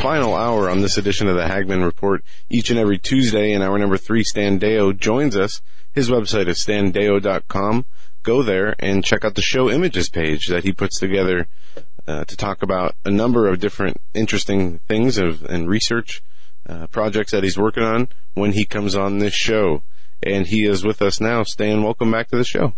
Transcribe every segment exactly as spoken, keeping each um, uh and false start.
final hour on this edition of the Hagman Report. Each and every Tuesday in hour number three, Stan Deyo joins us. His website is stan deyo dot com. Go there and check out the show images page that he puts together uh, to talk about a number of different interesting things of, and research uh, projects that he's working on when he comes on this show. And he is with us now. Stan, welcome back to the show.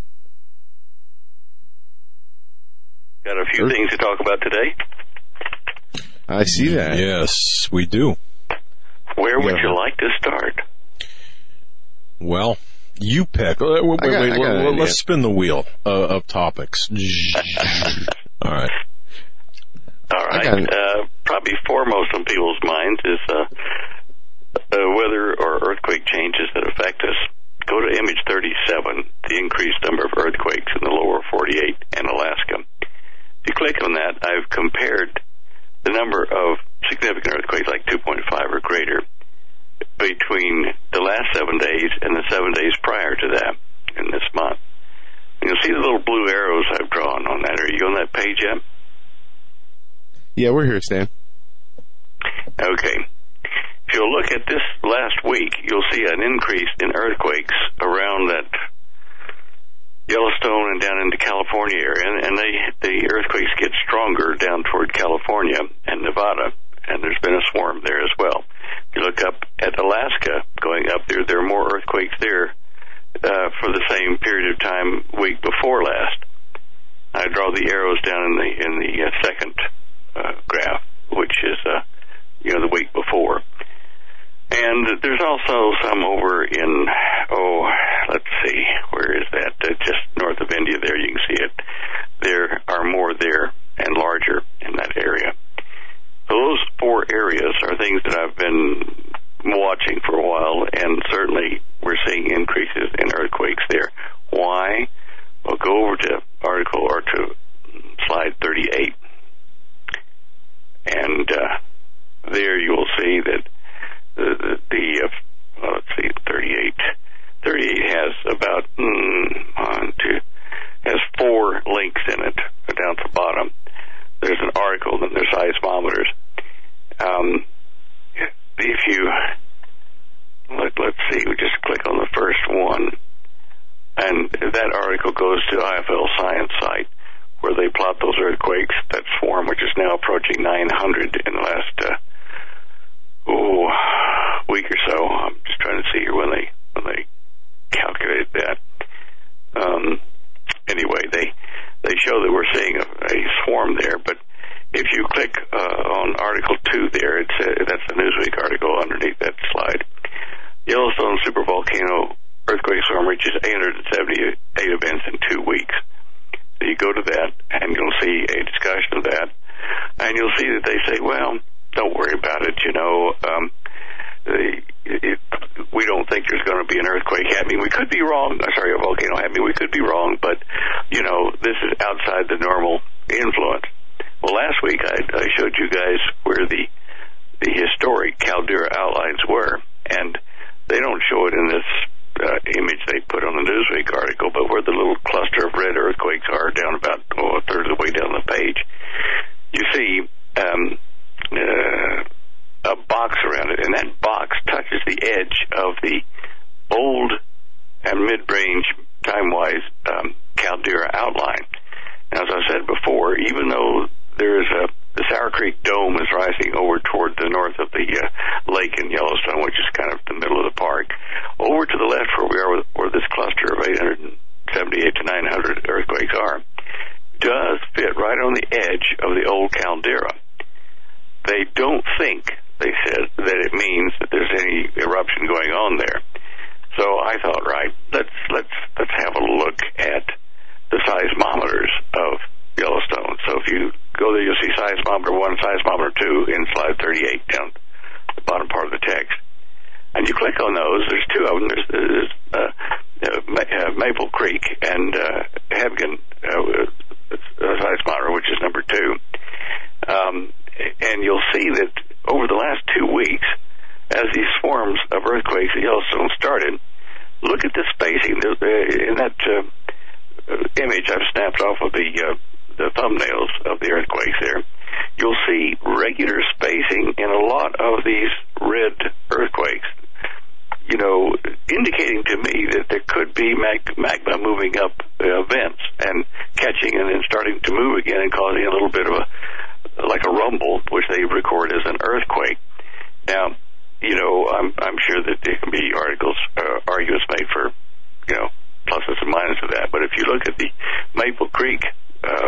Got a few sure. things to talk about today. I see that. Yes, we do. Where would Yeah. you like to start? Well, you pick. Wait, wait, I got- wait, I got an let, idea. let's spin the wheel uh, of topics. All right. All I right. got it. Uh, probably foremost on people's minds is uh, uh, weather or earthquake changes that affect us. Go to image thirty-seven, the increased number of earthquakes in the lower forty-eight and Alaska. If you click on that, I've compared the number of significant earthquakes, like two point five or greater, between the last seven days and the seven days prior to that in this month. And you'll see the little blue arrows I've drawn on that. Are you on that page yet? Yeah, we're here, Stan. Okay. If you'll look at this last week, you'll see an increase in earthquakes around that Yellowstone and down into California area, and, and they the earthquakes get stronger down toward California and Nevada, and there's been a swarm there as well. If you look up at Alaska, going up there, there are more earthquakes there uh, for the same period of time week before last. I draw the arrows down in the in the uh, second uh, graph, which is uh, you know the week before. And there's also some over in, oh, let's see, where is that? Uh, just north of India there, you can see it. There are more there and larger in that area. So those four areas are things that I've been watching for a while, and certainly we're seeing increases in earthquakes there. Why? Well, go over to article or to slide thirty-eight. And uh, there you'll see that The, the, the uh, well, let's see, thirty-eight. thirty-eight has about, mm, one, two, has four links in it down at the bottom. There's an article, then there's seismometers. Um, if you, let, let's see, we just click on the first one, and that article goes to I F L Science site, where they plot those earthquakes, that swarm, which is now approaching nine hundred in the last uh, oh, week or so. I'm just trying to see here when they when they calculated that. Um, anyway, they they show that we're seeing a, a swarm there. But if you click uh, on Article Two there, it's uh, that's the Newsweek article underneath that slide. Yellowstone supervolcano earthquake swarm reaches eight hundred seventy-eight events in two weeks. So you go to that, and you'll see a discussion of that, and you'll see that they say, well, don't worry about it, you know. Um, the, it, we don't think there's going to be an earthquake happening. We could be wrong. Uh, sorry, a volcano happening. We could be wrong, but, you know, this is outside the normal influence. Well, last week I, I showed you guys where the the historic caldera outlines were, and they don't show it in this uh, image they put on the Newsweek article, but where the little cluster of red earthquakes are down about oh, a third of the way down the page, you see um, Uh, a box around it, and that box touches the edge of the old and mid-range, time-wise, um, caldera outline. Now, as I said before, even though there is a the Sour Creek Dome is rising over toward the north of the uh, lake in Yellowstone, which is kind of the middle of the park, over to the left where we are, where this cluster of eight hundred seventy-eight to nine hundred earthquakes are, does fit right on the edge of the old caldera. They don't think, they said, that it means that there's any eruption going on there. So I thought, right, let's let's let's have a look at the seismometers of Yellowstone. So if you go there, you'll see seismometer one, seismometer two in slide thirty-eight down the bottom part of the text. And you click on those. There's two of them. There's, there's uh, uh, Maple Creek and uh, Hebgen uh, seismometer, which is number two. Um, and you'll see that over the last two weeks, as these swarms of earthquakes at Yellowstone started, look at the spacing. In that uh, image I've snapped off of the, uh, the thumbnails of the earthquakes there, you'll see regular spacing in a be articles, uh, arguments made for, you know, pluses and minuses of that. But if you look at the Maple Creek uh,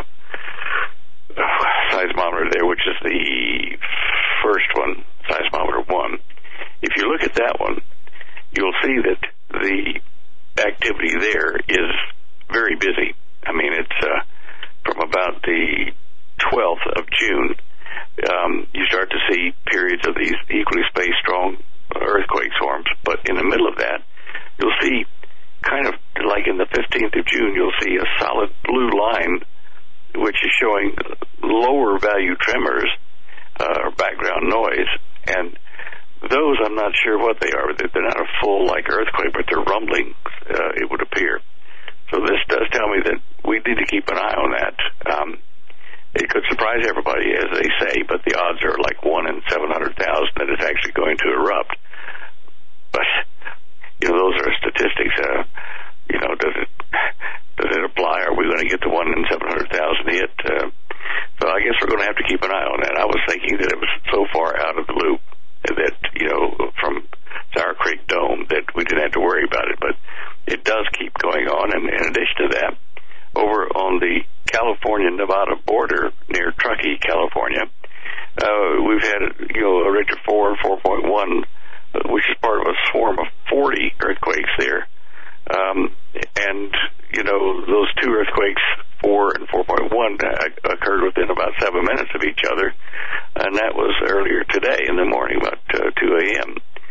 seismometer there, which is the first one, seismometer one, if you look at that one, you'll see that the activity there is very busy. I mean, it's uh, from about the twelfth of June, um, you start to see periods of these equally spaced strong earthquake swarms. But in the middle of that, you'll see kind of like in the fifteenth of June, you'll see a solid blue line, which is showing lower value tremors uh, or background noise. And those, I'm not sure what they are. They're not a full like earthquake, but they're rumbling, uh, it would appear. So this does tell me that we need to keep an eye on that. Um, it could surprise everybody, as they say, but the odds are like one in seven hundred thousand that it's actually going to erupt. But, you know, those are statistics. Uh, you know, does it does it apply? Are we going to get the one in seven hundred thousand hit? Uh, so I guess we're going to have to keep an eye on that. I was thinking that it was so far out of the loop that, you know, from Sour Creek Dome that we didn't have to worry about it, but it does keep going on. And in addition to that, over on the California-Nevada border near Truckee, California, uh, we've had, you know, a Richter four and four point one, which is part of a swarm of forty earthquakes there. Um, and, you know, those two earthquakes, four and four point one, uh, occurred within about seven minutes of each other, and that was earlier today in the morning, about uh, two a.m.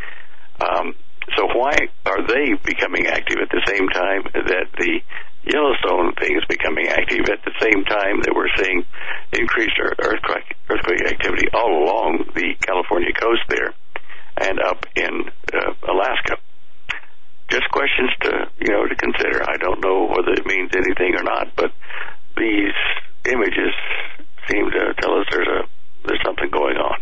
Um, so why are they becoming active at the same time that the Yellowstone thing is becoming active at the same time that we're seeing increased earthquake, earthquake activity all along the California coast there and up in uh, Alaska? Just questions to, you know, to consider. I don't know whether it means anything or not, but these images seem to tell us there's a there's something going on.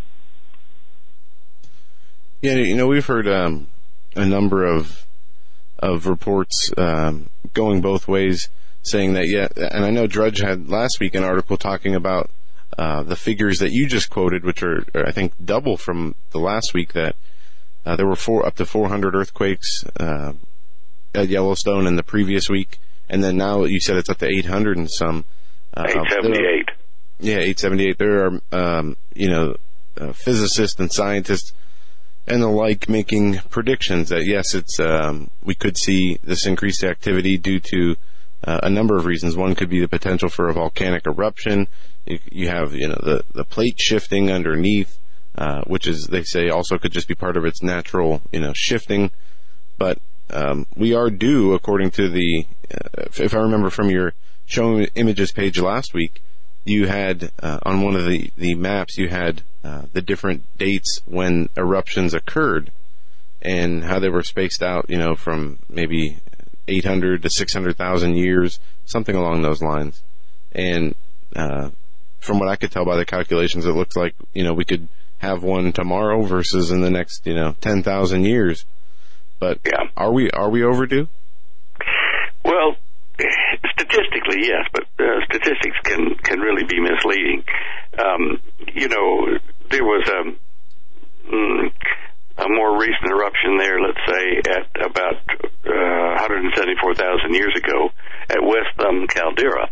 Yeah, you know, we've heard um, a number of of reports um, going both ways, saying that, yeah, and I know Drudge had last week an article talking about uh, the figures that you just quoted, which are, are I think double from the last week, that uh, there were four up to four hundred earthquakes uh, at Yellowstone in the previous week, and then now you said it's up to eight hundred and some. Uh, eight seventy-eight. Yeah, eight seventy-eight. There are, um, you know, uh, physicists and scientists and the like making predictions that, yes, it's um, we could see this increased activity due to uh, a number of reasons. One could be the potential for a volcanic eruption. You, you have, you know, the, the plate shifting underneath, uh, which is, they say, also could just be part of its natural, you know, shifting. But um, we are due, according to the, uh, if, if I remember from your showing images page last week, you had, uh, on one of the, the maps, you had uh, the different dates when eruptions occurred and how they were spaced out, you know, from maybe eight hundred to six hundred thousand years, something along those lines. And uh, from what I could tell by the calculations, it looks like, you know, we could have one tomorrow versus in the next, you know, ten thousand years. But yeah. are we are we overdue? Well, statistically, yes, but uh, statistics can, can really be misleading. Um, you know, there was a, mm, a more recent eruption there, let's say, at about uh, one hundred seventy-four thousand years ago at West Thumb Caldera.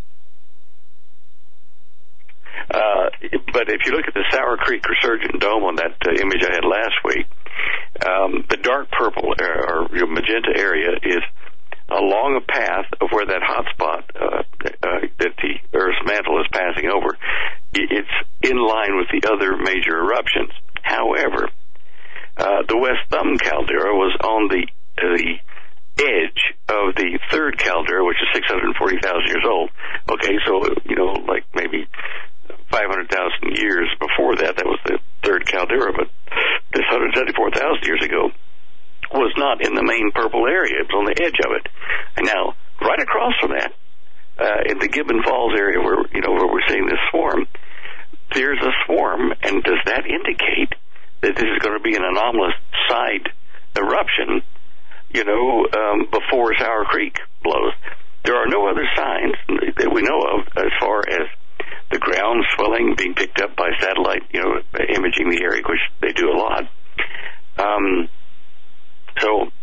Uh, but if you look at the Sour Creek Resurgent Dome on that uh, image I had last week, um, the dark purple or, or magenta area is along a path of where that hot spot uh, uh, that the Earth's mantle is passing over. It's in line with the other major eruptions. However, uh, the West Thumb Caldera was on the uh, the edge of the third caldera, which is six hundred forty thousand years old. Okay, so, you know, like maybe five hundred thousand years before that, that was the third caldera, but this one hundred seventy-four thousand years ago was not in the main purple area. It was on the edge of it. And now, right across from that, uh, in the Gibbon Falls area where, you know, where we're seeing this swarm, there's a swarm, and does that indicate that this is going to be an anomalous side eruption, you know, um, before Sour Creek blows? There are no other signs that we know of as far as the ground swelling being picked up by satellite, you know, imaging the area, which they do a lot. Um, so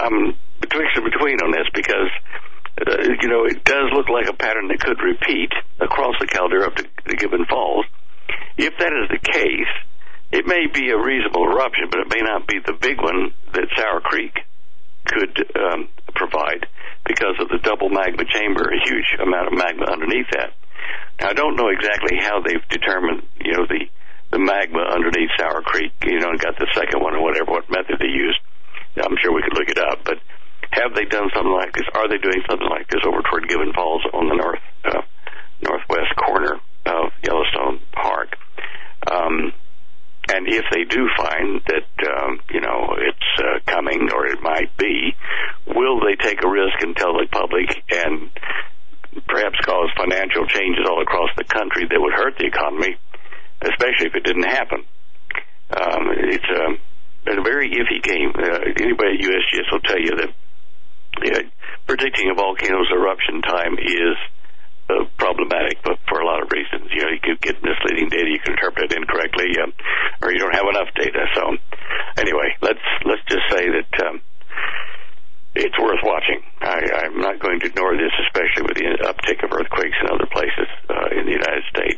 I'm betwixt and between on this because, uh, you know, it does look like a pattern that could repeat across the caldera up to, to Gibbon Falls. If that is the case, it may be a reasonable eruption, but it may not be the big one that Sour Creek could um, provide because of the double magma chamber, a huge amount of magma underneath that. Now, I don't know exactly how they've determined, you know, the, the magma underneath Sour Creek, you know, and got the second one or whatever, what method they used. I'm sure we could look it up, but have they done something like this? Are they doing something like this over toward Gibbon Falls on the north uh, northwest corner of Yellowstone Park? Um, and if they do find that, um, you know, it's uh, coming, or it might be, will they take a risk and tell the public and perhaps cause financial changes all across the country that would hurt the economy, especially if it didn't happen? Um, it's a, a very iffy game. Uh, anybody at U S G S will tell you that uh, predicting a volcano's eruption time is uh, problematic, but for a lot of reasons. You know, you could get misleading data, you can interpret it incorrectly, um, or you don't have enough data. So, anyway, let's let's just say that um, it's worth watching. I, I'm not going to ignore this, especially with the uptick of earthquakes in other places uh, in the United States.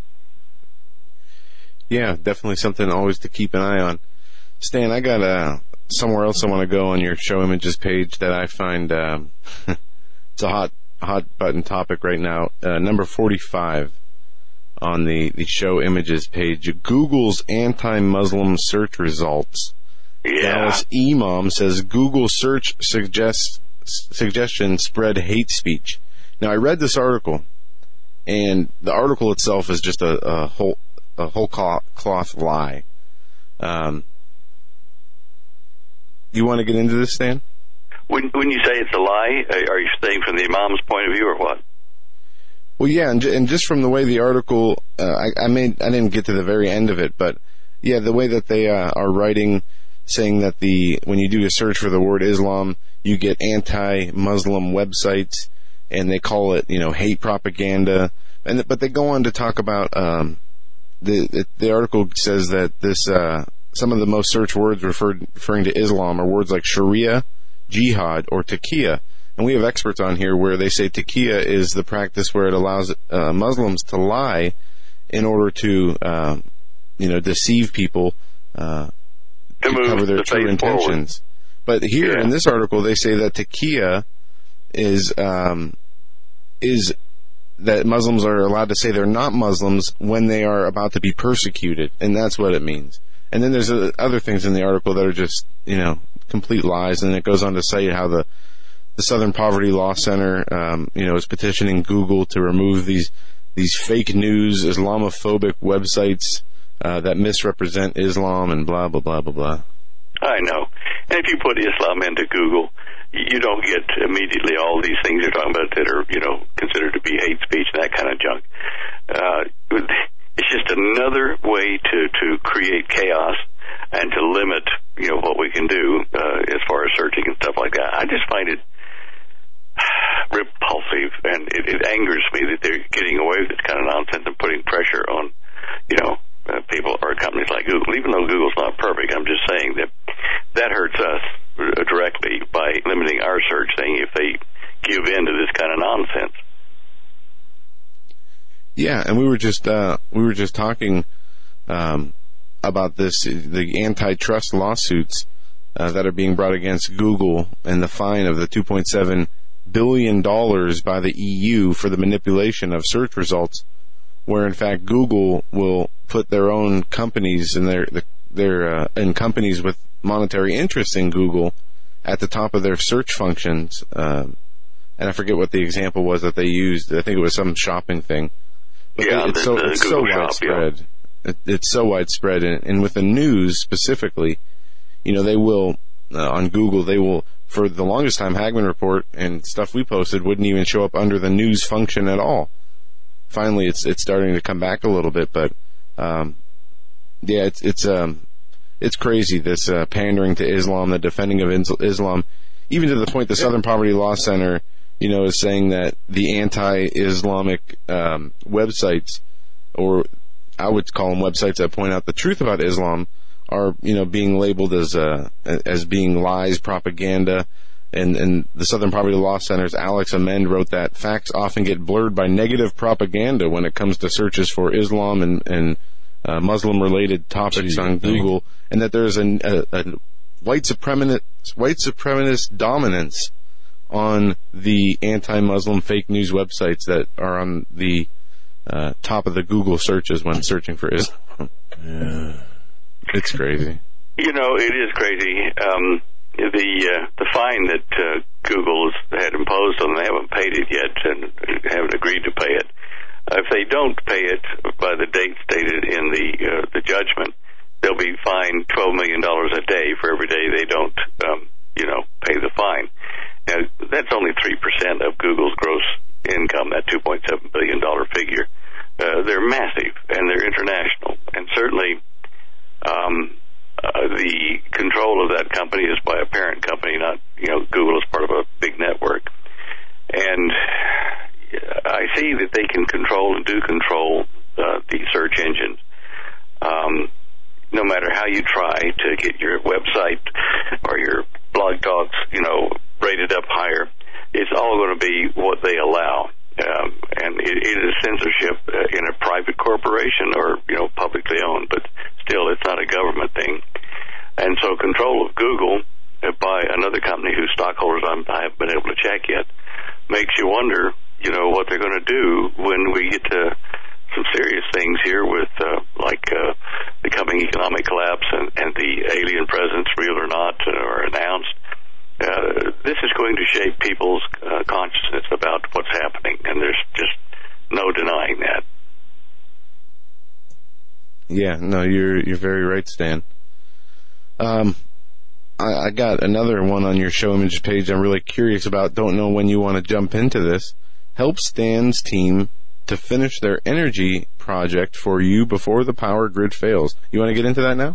Yeah, definitely something always to keep an eye on. Stan, I got uh, somewhere else I want to go on your show images page that I find um, it's a hot hot button topic right now. Uh, number forty-five on the, the show images page. Google's anti-Muslim search results. Yeah. Dallas Imam says Google search suggests suggestions spread hate speech. Now, I read this article, and the article itself is just a, a whole a whole cloth lie. Um, you want to get into this, Stan? When when you say it's a lie, are you saying from the Imam's point of view or what? Well, yeah, and, and just from the way the article, uh, I, I made, I didn't get to the very end of it, but yeah, the way that they uh, are writing, saying that the when you do a search for the word Islam, you get anti-Muslim websites, and they call it, you know, hate propaganda, and but they go on to talk about um, the, the the article says that this uh, some of the most searched words referred referring to Islam are words like Sharia, jihad, or taqiyya. And we have experts on here where they say taqiyya is the practice where it allows uh, Muslims to lie in order to, um, you know, deceive people uh, to, to cover their the true intentions. Forward. But here yeah. in this article, they say that taqiyya is um, is that Muslims are allowed to say they're not Muslims when they are about to be persecuted, and that's what it means. And then there's uh, other things in the article that are just, you know, complete lies, and it goes on to say how the the Southern Poverty Law Center, um, you know, is petitioning Google to remove these these fake news, Islamophobic websites uh, that misrepresent Islam and blah blah blah blah blah. I know, and if you put Islam into Google, you don't get immediately all these things you're talking about that are, you know, considered to be hate speech and that kind of junk. Uh, it's just another way to to create chaos and to limit, you know, what we can do uh, as far as searching and stuff like that. I just find it repulsive, and it, it angers me that they're getting away with this kind of nonsense and putting pressure on, you know, uh, people or companies like Google. Even though Google's not perfect, I'm just saying that that hurts us directly by limiting our search thing if they give in to this kind of nonsense. Yeah, and we were just uh, we were just talking um, about this, the antitrust lawsuits uh, that are being brought against Google and the fine of the two point seven billion dollars by the E U for the manipulation of search results, where in fact Google will put their own companies and their their uh, and companies with monetary interests in Google at the top of their search functions. Uh, and I forget what the example was that they used. I think it was some shopping thing. But yeah, it's the, so the it's Google so shop, widespread. Yeah. It, it's so widespread, and, and with the news specifically, you know, they will uh, on Google they will. For the longest time, Hagman Report and stuff we posted wouldn't even show up under the news function at all. Finally, it's it's starting to come back a little bit, but um, yeah, it's it's um, it's crazy, this uh, pandering to Islam, the defending of Islam, even to the point the Southern Poverty Law Center, you know, is saying that the anti-Islamic um, websites, or I would call them websites that point out the truth about Islam, are, you know, being labeled as uh, as being lies, propaganda. And, and the Southern Poverty Law Center's Alex Amend wrote that facts often get blurred by negative propaganda when it comes to searches for Islam and, and uh, Muslim-related topics Gee, on Google, and that there's a, a, a white supremacist, white supremacist dominance on the anti-Muslim fake news websites that are on the uh, top of the Google searches when searching for Islam. Yeah. It's crazy. You know, it is crazy. Um, the uh, the fine that uh, Google has had imposed on them, they haven't paid it yet and haven't agreed to pay it. Uh, if they don't pay it by the date stated in the uh, the judgment, they'll be fined twelve million dollars a day for every day they don't, um, you know, pay the fine. Now, that's only three percent of Google's gross income, that two point seven billion dollars figure. Uh, they're massive, and they're international. And certainly um, uh, the control of that company is by a parent company, not, you know, Google is part of a big network. And I see that they can control and do control uh, the search engines. Um, no matter how you try to get your website or your blog talks, you know, rated up higher, it's all going to be what they allow. Um, and it, it is censorship uh, in a private corporation or, you know, publicly owned, but still it's not a government thing. And so control of Google uh, by another company whose stockholders I'm, I haven't been able to check yet makes you wonder, you know, what they're going to do when we get to some serious things here with, uh, like, uh, the coming economic collapse and, and the alien presence, real or not, or announced. Uh, this is going to shape people's uh, consciousness about what's happening, and there's just no denying that. Yeah, no, you're you're very right, Stan. Um, I, I got another one on your show image page I'm really curious about. Don't know when you want to jump into this. Help Stan's team to finish their energy project for you before the power grid fails. You want to get into that now?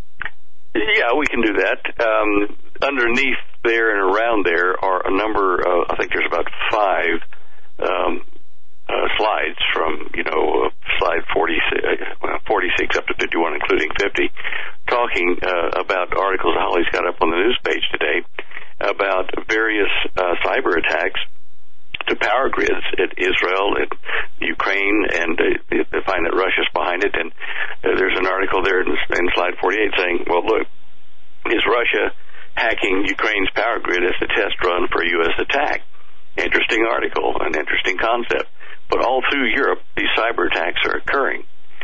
Yeah, we can do that. Um, underneath there and around there are a number of, I think there's about five um, uh, slides from, you know, slide forty-six, well, forty-six up to fifty-one, including fifty, talking uh, about articles Holly's got up on the news page today about various uh, cyber attacks to power grids at Israel and Ukraine, and uh, they find that Russia's behind it. And uh, there's an article there in, in slide forty-eight saying, well, look, is Russia hacking Ukraine's power grid as a test run for a U S attack? Interesting article, an interesting concept. But all through Europe, these cyber attacks are occurring.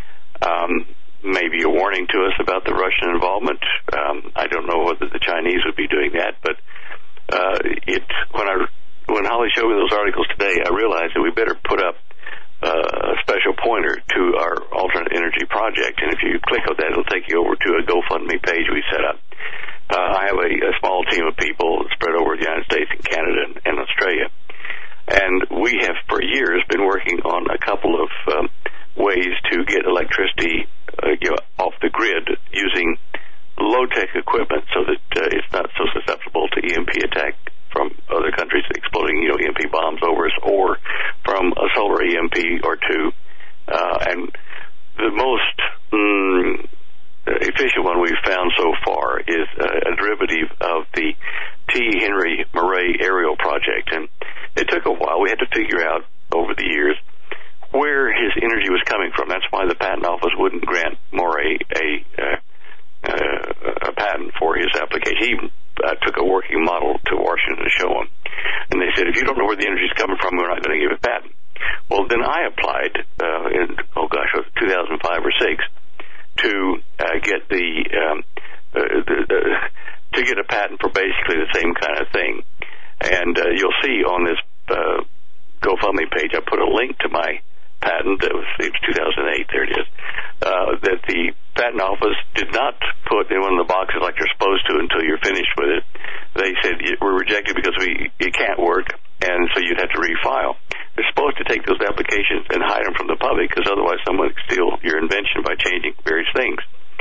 Um, maybe a warning to us about the Russian involvement. Um, I don't know whether the Chinese would be doing that, but uh, it when I When Holly showed me those articles today, I realized that we better put up uh, a special pointer to our alternate energy project. And if you click on that, it'll take you over to a GoFundMe page we set up. Uh, I have a, a small team of people spread over the United States and Canada and, and Australia. And we have for years been working on a couple of um, ways to get electricity uh, you know, off the grid using low-tech equipment so that uh, it's not so susceptible to E M P attack from other countries exploding, you know, E M P bombs over us, or from a solar E M P or two. Uh, and the most mm, efficient one we've found so far is a, a derivative of the T. Henry Murray aerial project. And it took a while. We had to figure out over the years where his energy was coming from. That's why the patent office wouldn't grant Murray a, uh, uh, a patent for his application. He I took a working model to Washington to show them. And they said, if you don't know where the energy is coming from, we're not going to give a patent. Well, then I applied uh, in, oh gosh, it was two thousand five or six to uh, get the, um, uh, the, the to get a patent for basically the same kind of thing. And uh, you'll see on this uh, GoFundMe page, I put a link to my patent. That was, it was two thousand eight, there it is, uh, that the patent office did not put in one of the boxes like you're supposed to until you're finished with it. They said, we're rejected because we it can't work, and so you'd have to refile. They're supposed to take those applications and hide them from the public, because otherwise someone could steal your invention by changing various things.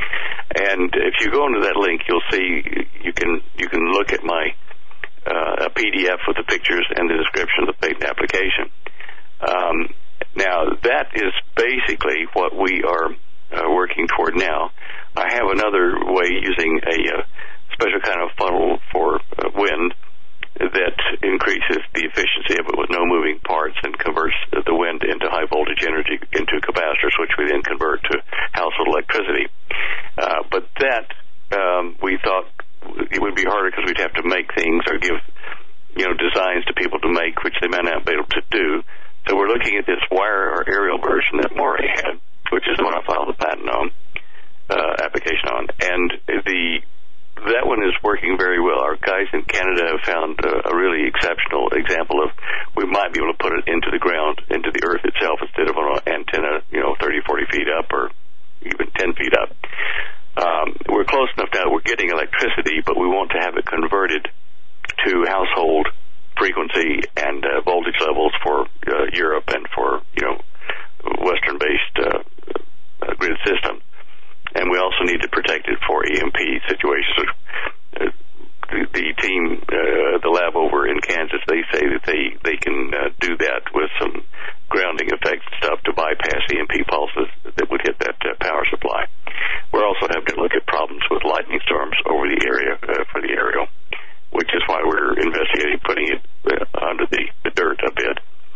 And if you go into that link, you'll see, you can you can look at my uh, a P D F with the pictures and the description of the patent application. Um, now, that is basically what we are uh, working toward now. I have another way using a uh, special kind of funnel for uh, wind that increases the efficiency of it with no moving parts and converts the wind into high voltage energy into capacitors, which we then convert to household electricity. Uh, but that um, we thought it would be harder because we'd have to make things or give, you know, designs to people to make, which they may not be able to do. So we're looking at this wire or aerial version that Maury had, which is the one I filed the patent on, uh, application on, and the that one is working very well. Our guys in Canada have found uh, a really exceptional example of we might be able to put it into the ground, into the earth itself, instead of on an antenna, you know, thirty, forty feet up or even ten feet up. Um, we're close enough now. We're getting electricity, but we want to have it converted to household frequency and uh, voltage levels for uh, Europe and for, you know, Western-based uh, uh, grid systems. And we also need to protect it for E M P situations. Uh, the, the team, uh, the lab over in Kansas, they say that they, they can uh, do that with some grounding effect stuff to bypass E M P pulses that would hit that uh, power supply. We're also having to look at problems with lightning storms over the area uh, for the aerial, which is why we're investigating putting it uh, under the, the dirt a bit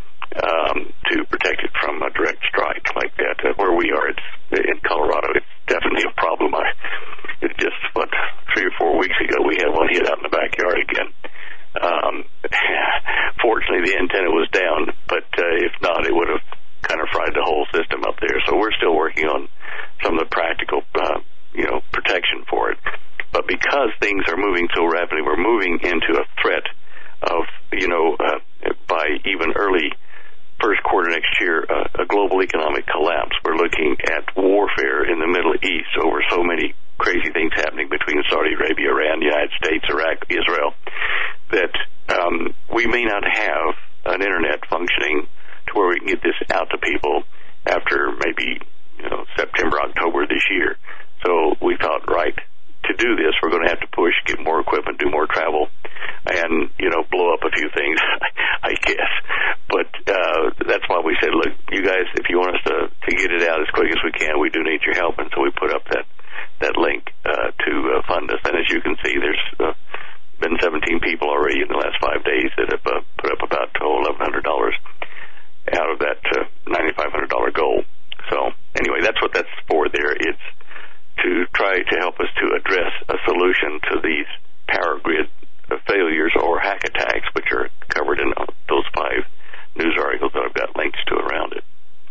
um, to protect it from a direct strike like that. Uh, where we are, it's in Colorado, it's definitely a problem. I, it's just, what, three or four weeks ago we had one hit out in the backyard again. Um, fortunately, the antenna was down, but uh, if not, it would have kind of fried the whole system up there. So we're still working on some of the practical, uh, you know, protection for it. But because things are moving so rapidly, we're moving into a threat of, you know, uh, by even early first quarter next year, uh, a global economic collapse. We're looking at warfare in the Middle East over so many crazy things happening between Saudi Arabia, Iran, the United States, Iraq, Israel, that um, we may not have an internet functioning to where we can get this out to people after maybe, you know, September, October this year. So we thought, right, to do this, we're going to have to push, get more equipment, do more travel, and, you know, blow up a few things, I guess. But uh, that's why we said, look, you guys, if you want us to, to get it out as quick as we can, we do need your help. And so we put up that, that link uh, to uh, fund us. And as you can see, there's uh, been seventeen people already in the last five days that have uh, put up about eleven hundred dollars out of that uh, ninety-five hundred dollars goal. So anyway, that's what that's for there. It's to try to help us to address a solution to these power grid failures or hack attacks, which are covered in those five news articles that I've got links to around it.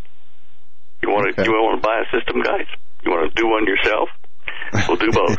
You want to? Okay. You want to buy a system, guys? You want to do one yourself? We'll do both.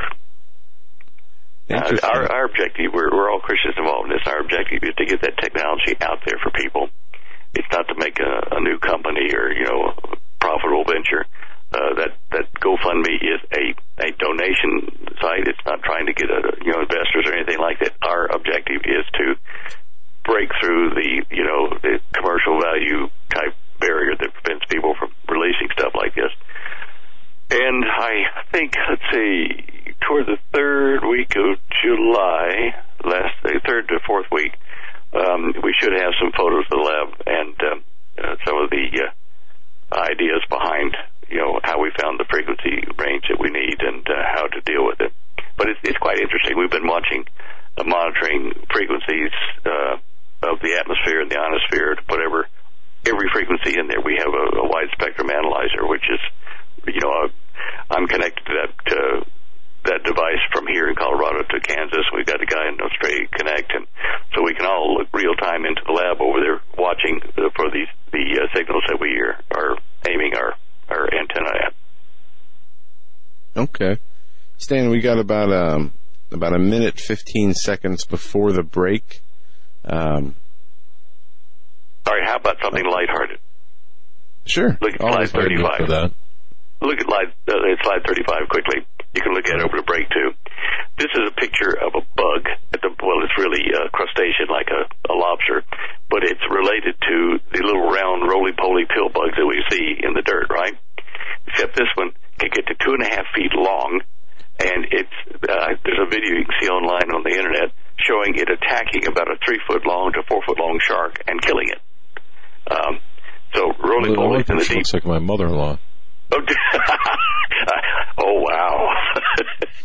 uh, our, our objective, we're, we're all Christians involved in this. Our objective is to get that technology out there for people. It's not to make a, a new company or, you know, a profitable venture. Uh, that that GoFundMe is a, a donation site. It's not trying to get a, you know, investors or anything like that. Our objective is to break through the, you know, the commercial value type barrier that prevents people from releasing stuff like this. And I think, let's see, toward the third week of July, last uh, third to fourth week, um, we should have some photos of the lab and um, uh, some of the uh, ideas behind, you know, how we found the frequency range that we need and uh, how to deal with it. But it's, it's quite interesting. We've been watching, uh, monitoring frequencies uh, of the atmosphere and the ionosphere to put every, every frequency in there. We have a, a wide spectrum analyzer, which is, you know, uh, I'm connected to that, uh, that device from here in Colorado to Kansas. We've got a guy in Australia connect, and so we can all look real time into the lab over there watching uh, for these the uh, signals that we are, are aiming our our antenna at. Okay, Stan, we got about um about a minute fifteen seconds before the break. Um, all right, how about something lighthearted? Sure. Look at slide thirty-five. For that. Look at slide, uh, slide thirty-five quickly. You can look at it over the break too. This is a picture of a bug. At the, well, it's really a crustacean like a, a lobster, but it's related to the little round roly-poly pill bugs that we see in the dirt, right? Except this one can get to two and a half feet long, and it's uh, there's a video you can see online on the internet showing it attacking about a three-foot long to four-foot long shark and killing it. Um, so roly-poly well, in the deep. Looks like my mother-in-law. Oh, oh wow.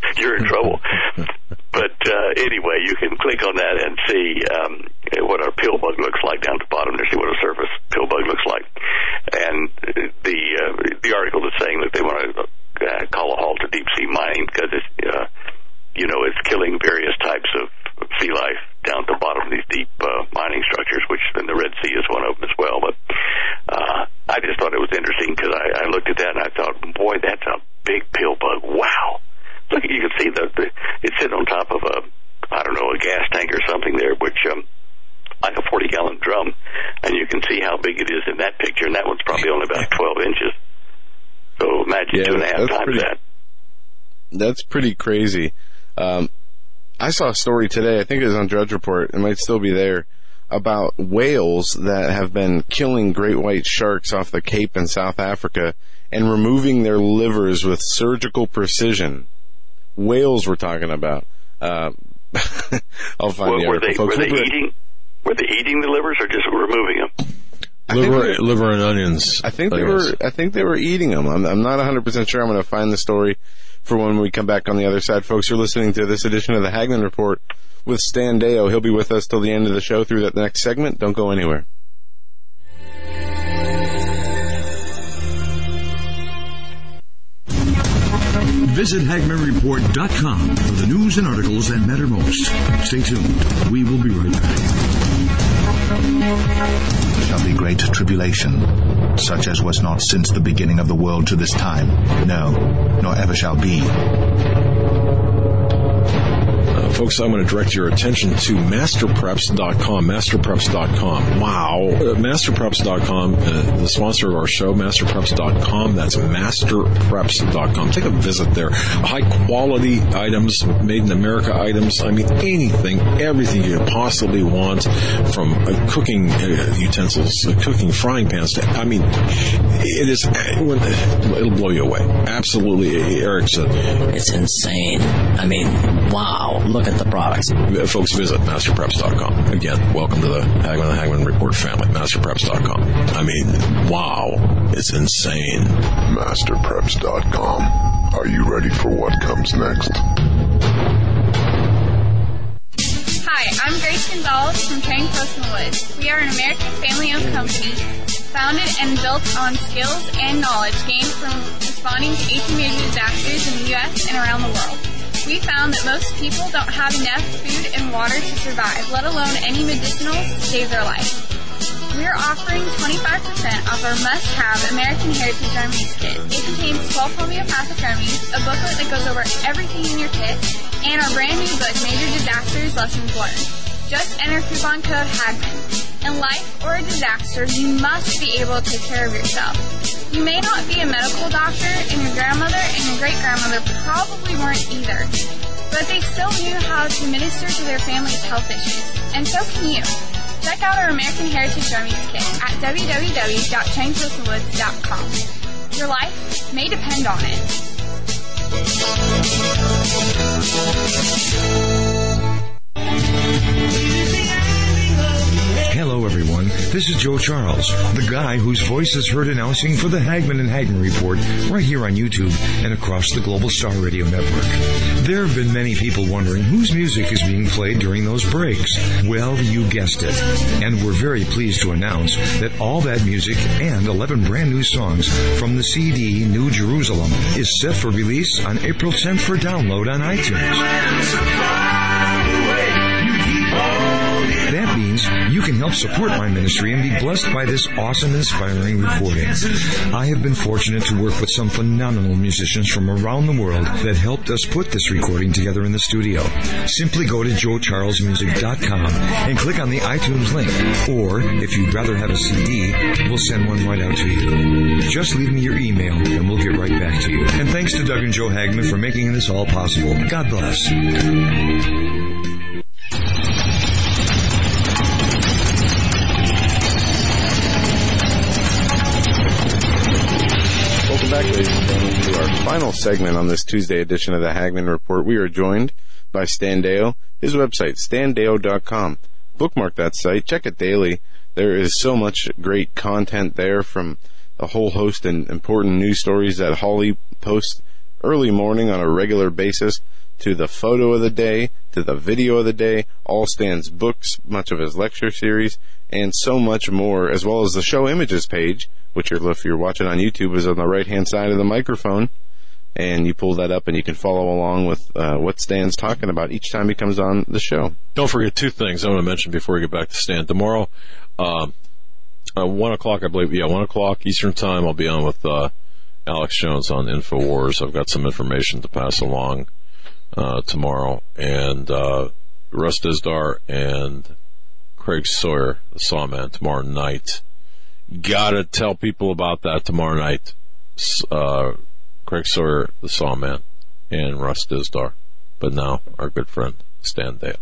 you're in trouble. But uh, anyway, you can click on that and see um, what our pill bug looks like down at the bottom there, see what a surface pill bug looks like. And the uh, the article is saying that they want to uh, call a halt to deep-sea mining because it's, uh, you know, it's killing various types of sea life down at the bottom of these deep uh, mining structures, which then the Red Sea is one of them as well. But uh, I just thought it was interesting because I, I looked at that and I thought, boy, that's a big pill bug. Wow. Look, you can see the, the it's sitting on top of a, I don't know, a gas tank or something there, which um, like a forty-gallon drum, and you can see how big it is in that picture, and that one's probably only about twelve inches. So imagine yeah, two and a half times pretty, that. That's pretty crazy. Um, I saw a story today, I think it was on Drudge Report, it might still be there, about whales that have been killing great white sharks off the Cape in South Africa and removing their livers with surgical precision. Whales we're talking about. Uh, I'll find well, the were article, they, folks. Were they eating? Were they eating the livers or just removing them? Liver, liver and onions. I think they were. I think they were eating them. I'm, I'm not one hundred percent sure. I'm going to find the story for when we come back on the other side, folks. You're listening to this edition of the Hagman Report with Stan Deyo. He'll be with us till the end of the show through that next segment. Don't go anywhere. Visit Hagman Report dot com for the news and articles that matter most. Stay tuned. We will be right back. There shall be great tribulation, such as was not since the beginning of the world to this time, no, nor ever shall be. Uh, folks, I'm going to direct your attention to master preps dot com, master preps dot com. Wow. Uh, master preps dot com, uh, the sponsor of our show, master preps dot com. That's master preps dot com. Take a visit there. High-quality items, made-in-America items. I mean, anything, everything you could possibly want, from uh, cooking uh, utensils, uh, cooking frying pans. To, I mean, it is, uh, it'll blow you away. Absolutely, Eric said. It's insane. I mean, wow. Look at the products. Folks, visit master preps dot com. Again, welcome to the Hagman and Hagman Report family, master preps dot com. I mean, wow. It's insane. master preps dot com. Are you ready for what comes next? Hi, I'm Grace Gonzalez from Train Close in the Woods. We are an American family-owned company founded and built on skills and knowledge gained from responding to eighteen major disasters in the U S and around the world. We found that most people don't have enough food and water to survive, let alone any medicinals to save their life. We're offering twenty-five percent off our must-have American Heritage Remedies kit. It contains twelve homeopathic remedies, a booklet that goes over everything in your kit, and our brand new book, Major Disasters Lessons Learned. Just enter coupon code HAGMAN. In life or a disaster, you must be able to take care of yourself. You may not be a medical doctor, and your grandmother and your great-grandmother probably weren't either, but they still knew how to minister to their family's health issues, and so can you. Check out our American Heritage Remedies kit at w w w dot train close in the woods dot com. Your life may depend on it. Hello, everyone. This is Joe Charles, the guy whose voice is heard announcing for the Hagman and Hagman Report right here on YouTube and across the Global Star Radio Network. There have been many people wondering whose music is being played during those breaks. Well, you guessed it. And we're very pleased to announce that all that music and eleven brand new songs from the C D New Jerusalem is set for release on April tenth for download on iTunes. That means you can help support my ministry and be blessed by this awesome, inspiring recording. I have been fortunate to work with some phenomenal musicians from around the world that helped us put this recording together in the studio. Simply go to joe charles music dot com and click on the iTunes link. Or, if you'd rather have a C D, we'll send one right out to you. Just leave me your email and we'll get right back to you. And thanks to Doug and Joe Hagman for making this all possible. God bless. Back, ladies and gentlemen, to our final segment on this Tuesday edition of the Hagman Report. We are joined by Stan Deyo. His website, stan deyo dot com. Bookmark that site. Check it daily. There is so much great content there, from a whole host and important news stories that Holly posts early morning on a regular basis, to the photo of the day, to the video of the day, all Stan's books, much of his lecture series, and so much more, as well as the show images page, which you're, if you're watching on YouTube, is on the right-hand side of the microphone. And you pull that up and you can follow along with uh, what Stan's talking about each time he comes on the show. Don't forget two things I want to mention before we get back to Stan. Tomorrow, um, uh, one o'clock, I believe, yeah, one o'clock Eastern Time, I'll be on with uh, Alex Jones on InfoWars. I've got some information to pass along uh, tomorrow. And uh, Russ Dizdar and Craig Sawyer, the Sawman, tomorrow night. Gotta tell people about that tomorrow night. Uh Craig Sawyer, the Sawman, and Russ Dizdar. But now, our good friend, Stan Deyo.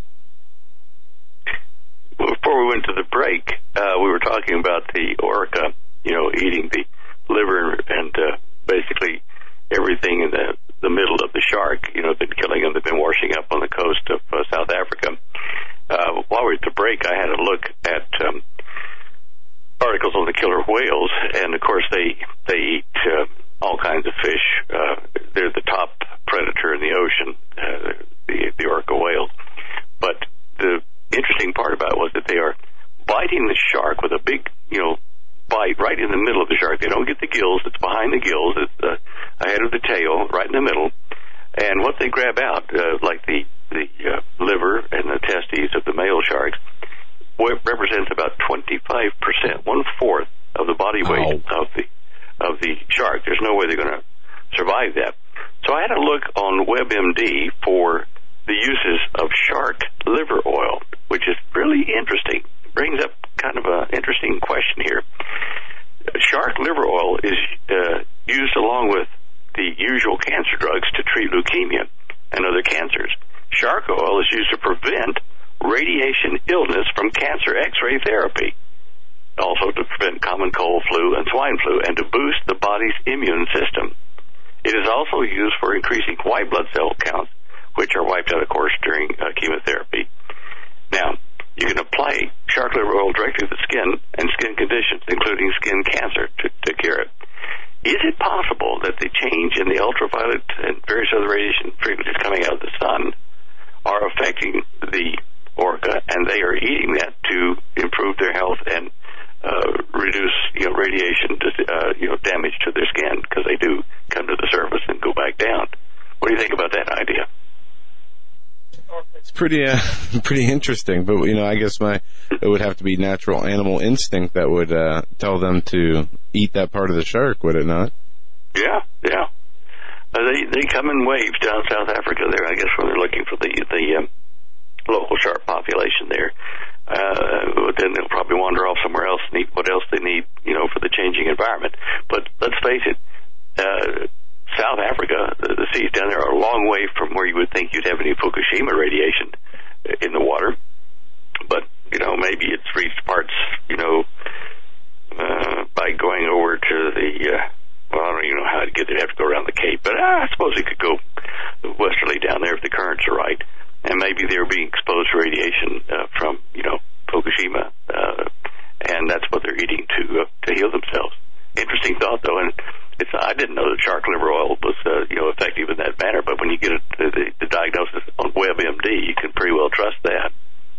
Well, before we went to the break, uh, we were talking about the orca, you know, eating the liver and uh, basically everything in the, the middle of the shark. You know, been killing them. They've been washing up on the coast of uh, South Africa. Uh, while we were at the break, I had a look at um, articles on the killer whales, and, of course, they, they eat... Uh, all kinds of fish. Uh, they're the top predator in the ocean, uh, the, the orca whales. But the interesting part about it was that they are biting the shark with a big, you know, bite right in the middle of the shark. They don't get the gills. It's behind the gills. It's uh, ahead of the tail, right in the middle. And what they grab out, uh, like the, the uh, liver and the testes of the male sharks, represents about twenty-five percent, one-fourth of the body weight Ow. of the of the shark. There's no way they're going to survive that. So I had a look on WebMD for the uses of shark liver oil, which is really interesting. It brings up kind of an interesting question here. Shark liver oil is uh, used along with the usual cancer drugs to treat leukemia and other cancers. Shark oil is used to prevent radiation illness from cancer X-ray therapy, also to prevent common cold, flu, and swine flu, and to boost the body's immune system. It is also used for increasing white blood cell counts, which are wiped out, of course, during uh, chemotherapy. Now, you can apply shark liver oil directly to the skin and skin conditions, including skin cancer, to, to cure it. Is it possible that the change in the ultraviolet and various other radiation frequencies coming out of the sun are affecting the orca, and they are eating that to improve their health and Uh, reduce, you know, radiation, uh, you know, damage to their skin, because they do come to the surface and go back down. What do you think about that idea? It's pretty, uh, pretty interesting, but you know, I guess my it would have to be natural animal instinct that would uh, tell them to eat that part of the shark, would it not? Yeah, yeah. Uh, they they come in waves down South Africa there, I guess, when they're looking for the the um, local shark population there. Uh, then they'll probably wander off somewhere else and eat what else they need, you know, for the changing environment. But let's face it, uh, South Africa, the, the seas down there are a long way from where you would think you'd have any Fukushima radiation in the water. But, you know, maybe it's reached parts, you know, uh, by going over to the, uh, well, I don't even know how to get there. They have to go around the Cape. But uh, I suppose it could go westerly down there if the currents are right. And maybe they're being exposed to radiation uh, from, you know, Fukushima, uh, and that's what they're eating to uh, to heal themselves. Interesting thought, though, and it's I didn't know that shark liver oil was, uh, you know, effective in that manner. But when you get it, the, the diagnosis on WebMD, you can pretty well trust that.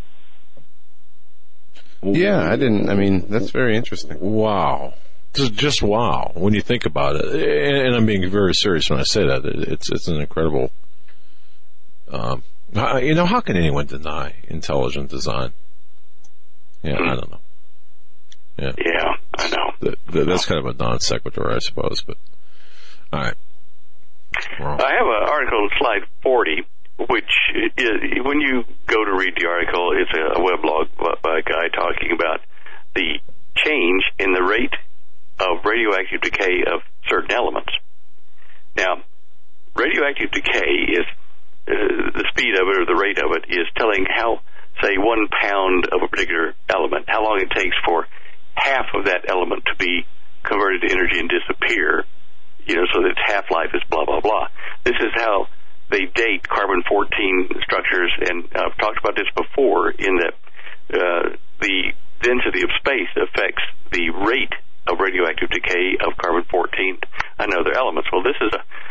Yeah, I didn't. I mean, that's very interesting. Wow. Just, just wow. When you think about it, and, and I'm being very serious when I say that, it's it's an incredible. Um, You know, how can anyone deny intelligent design? Yeah, I don't know. Yeah, yeah, I know. The, the, that's kind of a non sequitur, I suppose. But all right, well, I have an article on slide forty, which is, when you go to read the article, it's a weblog by a guy talking about the change in the rate of radioactive decay of certain elements. Now, radioactive decay is Uh, the speed of it or the rate of it is telling how, say, one pound of a particular element, how long it takes for half of that element to be converted to energy and disappear, you know, so that its half-life is blah, blah, blah. This is how they date carbon fourteen structures, and I've talked about this before, in that uh, the density of space affects the rate of radioactive decay of carbon fourteen and other elements. Well, this is a, you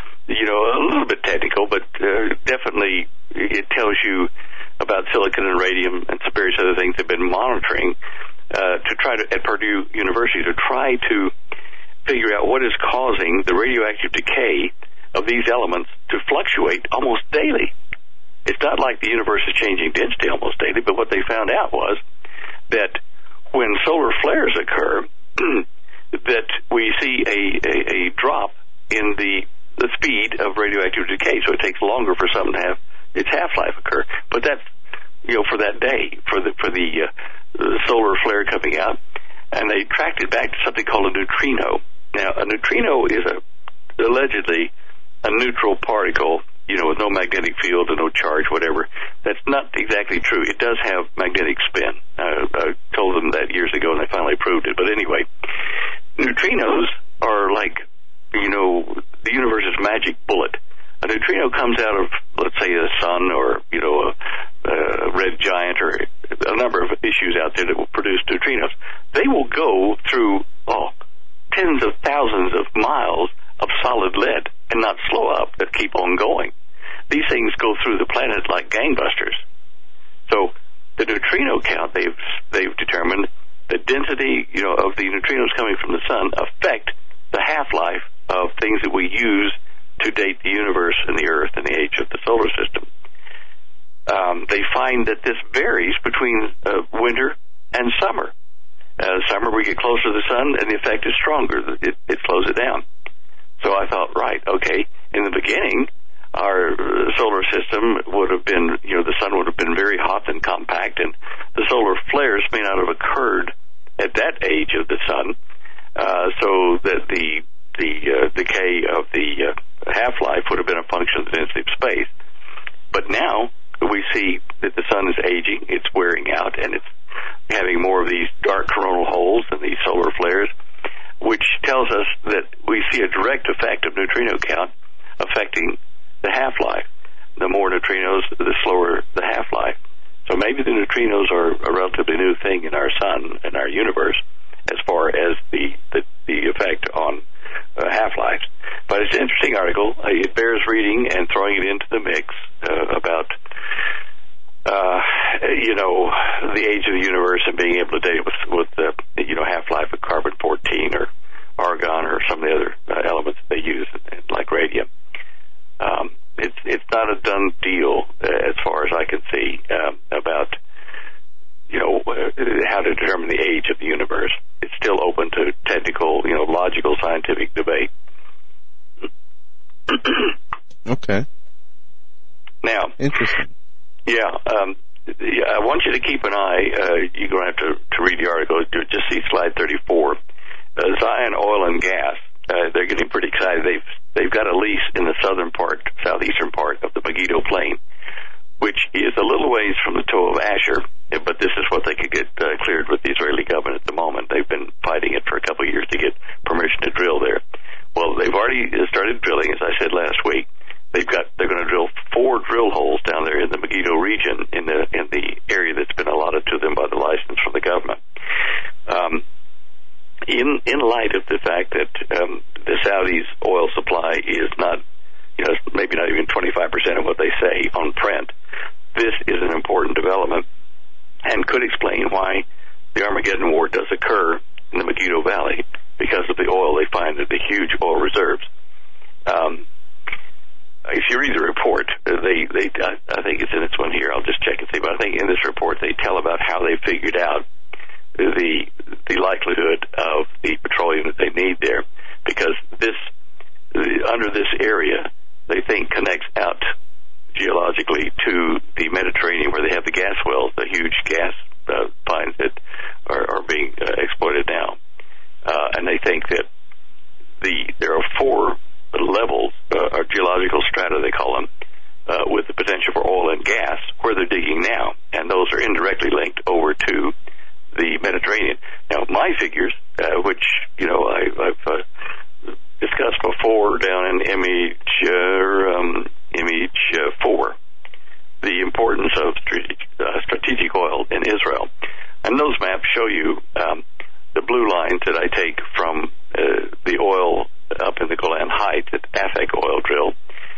know, a little bit technical, but uh, definitely it tells you about silicon and radium and some various other things they've been monitoring uh, to try to, at Purdue University, to try to figure out what is causing the radioactive decay of these elements to fluctuate almost daily. It's not like the universe is changing density almost daily, but what they found out was that when solar flares occur, that we see a, a, a drop in the, the speed of radioactive decay, so it takes longer for something to have its half-life occur. But that's, you know, for that day, for the for the, uh, the solar flare coming out, and they tracked it back to something called a neutrino. Now, a neutrino is a allegedly a neutral particle, you know, with no magnetic field and no charge, whatever. That's not exactly true. It does have magnetic spin. Uh, I told them that years ago, and they finally proved it. But anyway, neutrinos are like, you know, the universe's magic bullet. A neutrino comes out of, let's say, the sun or, you know, a, a red giant or a number of issues out there that will produce neutrinos. They will go through, oh, tens of thousands of miles of solid lead and not slow up, but keep on going. These things go through the planet like gangbusters. So the neutrino count, they've they've determined the density, you know, of the neutrinos coming from the sun affect the half-life of things that we use to date the universe and the Earth and the age of the solar system. Um, they find that this varies between uh, winter and summer. Uh, summer we get closer to the sun and the effect is stronger. It, it slows it down. So I thought, right, okay, in the beginning, our solar system would have been, you know, the sun would have been very hot and compact, and the solar flares may not have occurred at that age of the sun, uh, so that the the uh, decay of the uh, half-life would have been a function of the density of space. But now we see that the sun is aging, it's wearing out, and it's having more of these dark coronal holes and these solar flares, which tells us that we see a direct effect of neutrino count affecting the half-life. The more neutrinos, the slower the half-life. So maybe the neutrinos are a relatively new thing in our sun and our universe as far as the, the, the effect on uh, half-lives. But it's an interesting article. Uh, it bears reading and throwing it into the mix uh, about, uh, you know, the age of the universe and being able to date with, with the, you know, half-life of carbon fourteen or argon or some of the other uh, elements that they use, like radium. Um, it's it's not a done deal uh, as far as I can see um, about, you know, uh, how to determine the age of the universe. It's still open to technical, you know, logical, scientific debate. Okay. Now, interesting. Yeah, um, yeah, I want you to keep an eye. Uh, you're going to have to, to read the article. Just see slide thirty-four. Uh, Zion Oil and Gas. Uh, they're getting pretty excited. They've they've got a lease in the southern part, southeastern part of the Megiddo Plain, which is a little ways from the toe of Asher. But this is what they could get uh, cleared with the Israeli government at the moment. They've been fighting it for a couple of years to get permission to drill there. Well, they've already started drilling, as I said last week. They've got they're going to drill four drill holes down there in the Megiddo region in the in the area that's been allotted to them by the license from the government. Um, in in light of the fact that um, the Saudis' oil supply is not, you know, maybe not even twenty-five percent of what they say on print, this is an important development and could explain why the Armageddon War does occur in the Megiddo Valley, because of the oil they find in the huge oil reserves. Um, if you read the report, they, they I think it's in this one here, I'll just check and see, but I think in this report they tell about how they figured out the the likelihood of the petroleum that they need there, because this under this area they think connects out geologically to the Mediterranean, where they have the gas wells, the huge gas uh, finds that are, are being uh, exploited now, uh, and they think that the there are four levels, uh, or geological strata they call them, uh, with the potential for oil and gas where they're digging now, and those are indirectly linked over to the Mediterranean. Now, my figures, uh, which, you know, I, I've uh, discussed before down in image, uh, um, image uh, four, the importance of strategic, uh, strategic oil in Israel. And those maps show you um, the blue lines that I take from uh, the oil up in the Golan Heights at Afek Oil Drill,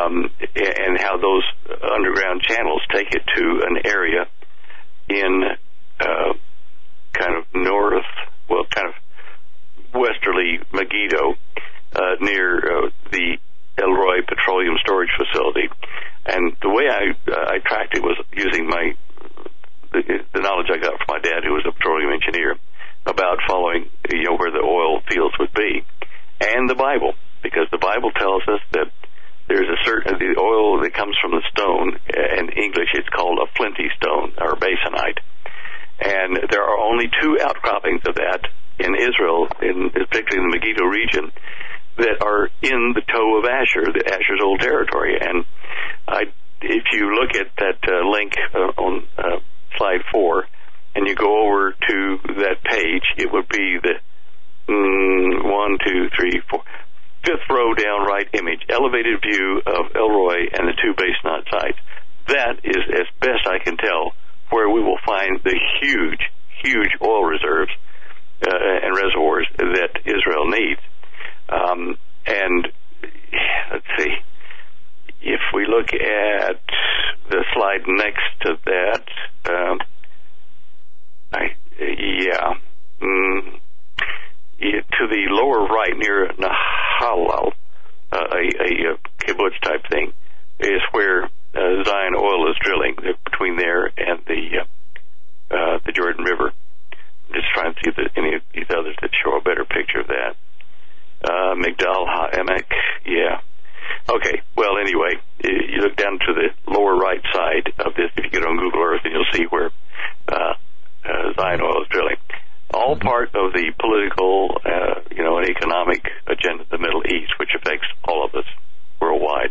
um, and how those underground channels take it to an area in uh, kind of north, well, kind of westerly Megiddo, uh, near uh, the Elroy Petroleum Storage Facility. And the way I uh, I tracked it was using my the, the knowledge I got from my dad, who was a petroleum engineer, about following, you know, where the oil fields would be, and the Bible, because the Bible tells us that there's a certain the oil that comes from the stone. In English, it's called a flinty stone or basanite, and there are only two outcroppings of that in Israel, in particularly in the Megiddo region, that are in the toe of Asher, the Asher's old territory. And I, if you look at that uh, link uh, on uh, slide four, and you go over to that page, it would be the mm, one, two, three, four, fifth row down right image, elevated view of Elroy and the two basanite sites. That is, as best I can tell, where we will find the huge, huge oil reserves uh, and reservoirs that Israel needs. Um, and let's see, if we look at the slide next to that, um, I, yeah, mm, yeah, to the lower right near Nahalal, uh, a, a, a kibbutz type thing, is where uh, Zion Oil is drilling, between there and the uh, uh, the Jordan River. I'm just trying to see if there's any of these others that show a better picture of that. Uh, Migdal HaEmek, yeah. Okay, well, anyway, you look down to the lower right side of this, if you get on Google Earth, and you'll see where uh, uh, Zion Oil is drilling. All part of the political, uh, you know, and economic agenda of the Middle East, which affects all of us worldwide.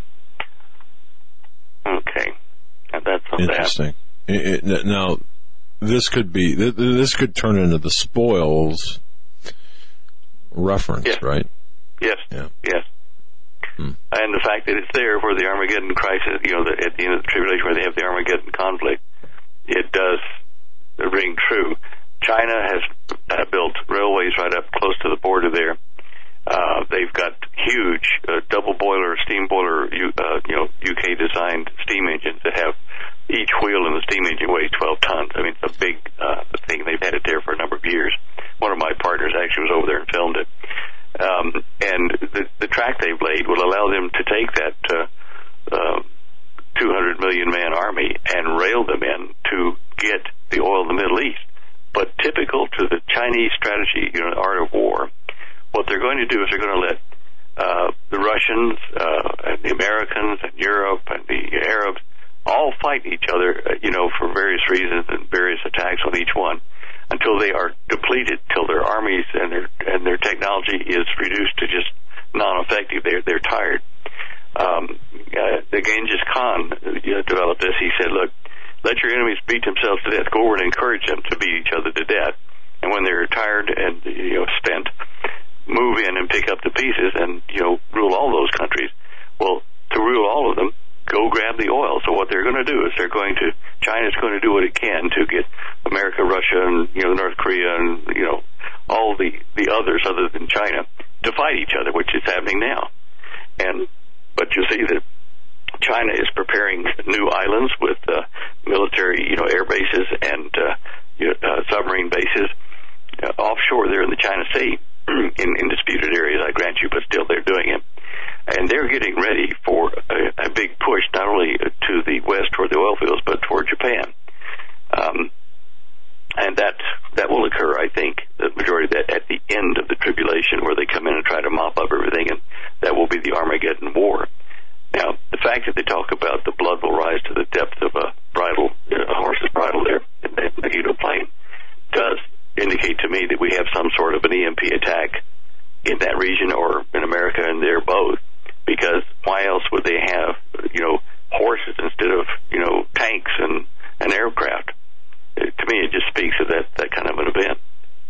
Okay, and that's on Interesting. That. It, it, now, this could be, this could turn into the spoils reference, yes. right? Yes, yeah. yes. Hmm. And the fact that it's there for the Armageddon crisis, you know, the, at the end of the tribulation where they have the Armageddon conflict, it does ring true. China has uh, built railways right up close to the border there. Uh, they've got huge uh, double boiler, steam boiler, uh, you know, U K designed steam engines that have each wheel in the steam engine weighs twelve tons. I mean, it's a big uh, thing. They've had it there for a number of years. One of my partners actually was over there and filmed it. Um, and the, the track they've laid will allow them to take that uh, uh, two hundred million man army and rail them in to get the oil in the Middle East. But typical to the Chinese strategy, you know, art of war, what they're going to do is they're going to let uh, the Russians uh, and the Americans and Europe and the Arabs all fight each other, uh, you know, for various reasons and various attacks on each one, until they are depleted, till their armies and their and their technology is reduced to just non-effective. They're they're tired. Um, uh, the Genghis Khan uh, developed this. He said, "Look, let your enemies beat themselves to death. Go over and encourage them to beat each other to death. And when they're tired and you know spent, move in and pick up the pieces and you know rule all those countries. Well, to rule all of them, go grab the oil. So what they're going to do is they're going to China's going to do what it can to get America, Russia, and you know North Korea, and you know all the the others other than China to fight each other, which is happening now. And but you see that China is preparing new islands with uh, military, you know, air bases and uh, you know, uh, submarine bases uh, offshore there in the China Sea in, in disputed areas, I grant you, but still they're doing it. And they're getting ready for a, a big push, not only to the west toward the oil fields, but toward Japan. Um, and that that will occur, I think, the majority of that at the end of the tribulation, where they come in and try to mop up everything, and that will be the Armageddon War. Now, the fact that they talk about the blood will rise to the depth of a bridle, a horse's bridle there in the Megiddo Plain does indicate to me that we have some sort of an E M P attack in that region or in America, and they're both. Because why else would they have, you know, horses instead of, you know, tanks and, and aircraft? It, to me, it just speaks of that, that kind of an event.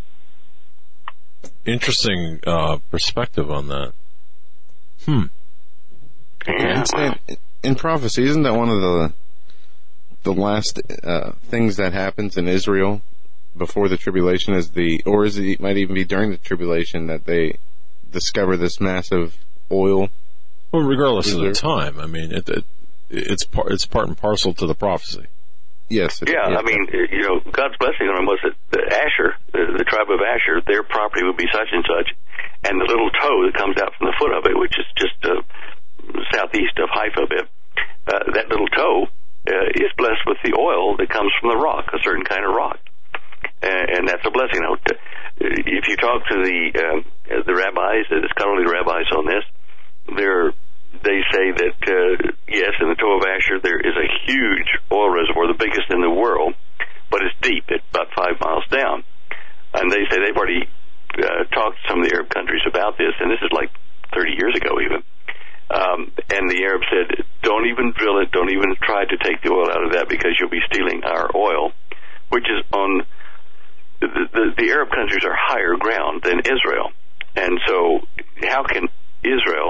Interesting uh, perspective on that. Hmm. Yeah, well. in, in prophecy, isn't that one of the the last uh, things that happens in Israel before the tribulation? Is the, or is it, it might even be during the tribulation that they discover this massive oil Well, regardless of the time, I mean, it, it, it's part it's part and parcel to the prophecy. Yes. It, yeah, yeah, I mean, you know, God's blessing on them was that the Asher, the, the tribe of Asher, their property would be such and such, and the little toe that comes out from the foot of it, which is just uh, southeast of Haifa a bit, uh, that little toe uh, is blessed with the oil that comes from the rock, a certain kind of rock, and, and that's a blessing. Now, if you talk to the uh, the rabbis, the scholarly rabbis on this, they're They say that, uh, yes, in the Toe of Asher there is a huge oil reservoir, the biggest in the world, but it's deep. It's about five miles down. And they say they've already uh, talked to some of the Arab countries about this, and this is like thirty years ago even. Um, and the Arabs said, don't even drill it, don't even try to take the oil out of that because you'll be stealing our oil, which is on, the, the, the Arab countries are higher ground than Israel. And so how can Israel,